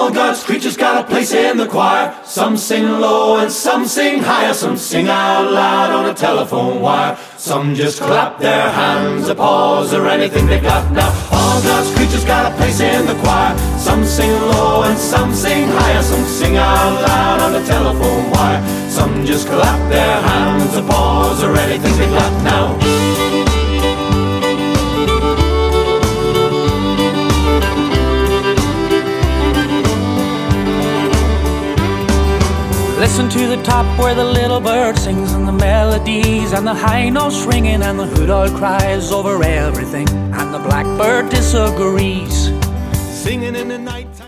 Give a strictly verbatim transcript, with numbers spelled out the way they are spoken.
All God's creatures got a place in the choir. Some sing low and some sing higher. Some sing out loud on a telephone wire. Some just clap their hands, applause, or anything they got now. All God's creatures got a place in the choir. Some sing low and some sing higher. Some sing out loud on the telephone wire. Some just clap their hands, applause, or anything they got now. Listen to the top where the little bird sings, and the melodies and the high notes ringing, and the hoot owl cries over everything, and the blackbird disagrees, Singing in the night.